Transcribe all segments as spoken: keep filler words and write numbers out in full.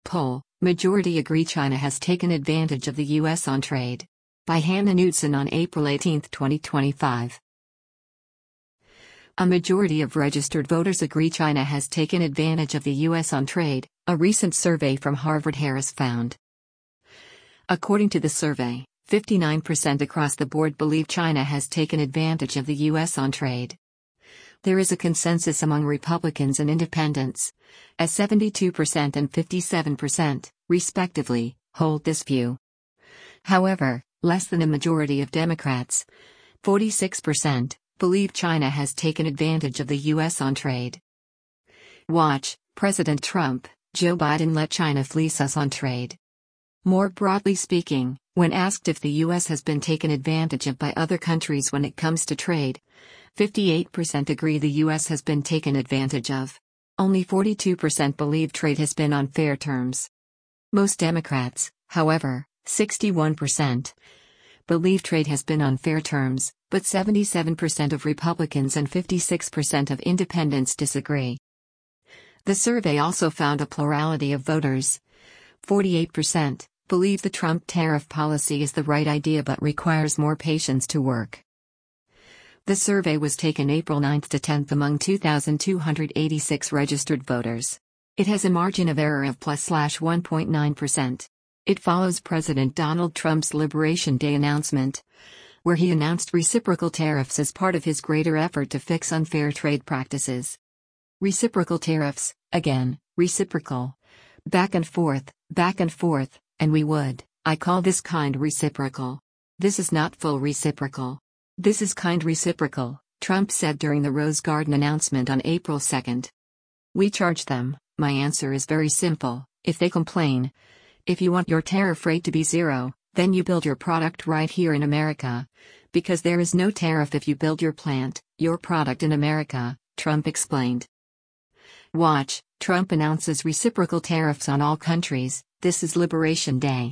poll, majority agree China has taken advantage of the U S on trade. By Hannah Knudsen on April eighteenth, twenty twenty-five. A majority of registered voters agree China has taken advantage of the U S on trade, a recent survey from Harvard-Harris found. According to the survey, fifty-nine percent across the board believe China has taken advantage of the U S on trade. There is a consensus among Republicans and Independents, as seventy-two percent and fifty-seven percent, respectively, hold this view. However, less than a majority of Democrats, forty-six percent, believe China has taken advantage of the U S on trade. Watch, President Trump, Joe Biden let China fleece us on trade. More broadly speaking, when asked if the U S has been taken advantage of by other countries when it comes to trade, fifty-eight percent agree the U S has been taken advantage of. Only forty-two percent believe trade has been on fair terms. Most Democrats, however, sixty-one percent, believe trade has been on fair terms, but seventy-seven percent of Republicans and fifty-six percent of Independents disagree. The survey also found a plurality of voters. forty-eight percent believe the Trump tariff policy is the right idea but requires more patience to work. The survey was taken April ninth to tenth among two thousand two hundred eighty-six registered voters. It has a margin of error of plus one point nine percent. It follows President Donald Trump's Liberation Day announcement, where he announced reciprocal tariffs as part of his greater effort to fix unfair trade practices. Reciprocal tariffs, again, reciprocal. Back and forth, back and forth, and we would, I call this kind reciprocal. This is not full reciprocal. This is kind reciprocal, Trump said during the Rose Garden announcement on April second. We charge them, my answer is very simple, if they complain. If you want your tariff rate to be zero, then you build your product right here in America. Because there is no tariff if you build your plant, your product in America, Trump explained. Watch, Trump announces reciprocal tariffs on all countries. This is Liberation Day.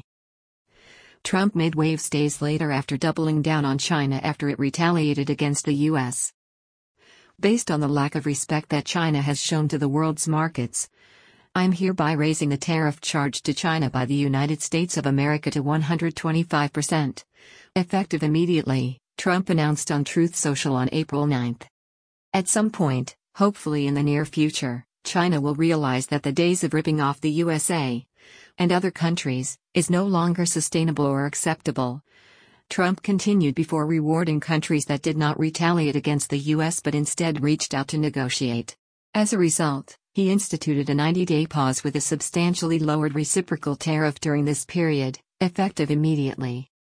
Trump made waves days later after doubling down on China after it retaliated against the U S. Based on the lack of respect that China has shown to the world's markets, I'm hereby raising the tariff charged to China by the United States of America to one hundred twenty-five percent. Effective immediately, Trump announced on Truth Social on April ninth. At some point, hopefully in the near future, China will realize that the days of ripping off the U S A and other countries is no longer sustainable or acceptable. Trump continued before rewarding countries that did not retaliate against the U S but instead reached out to negotiate. As a result, he instituted a ninety-day pause with a substantially lowered reciprocal tariff during this period, effective immediately.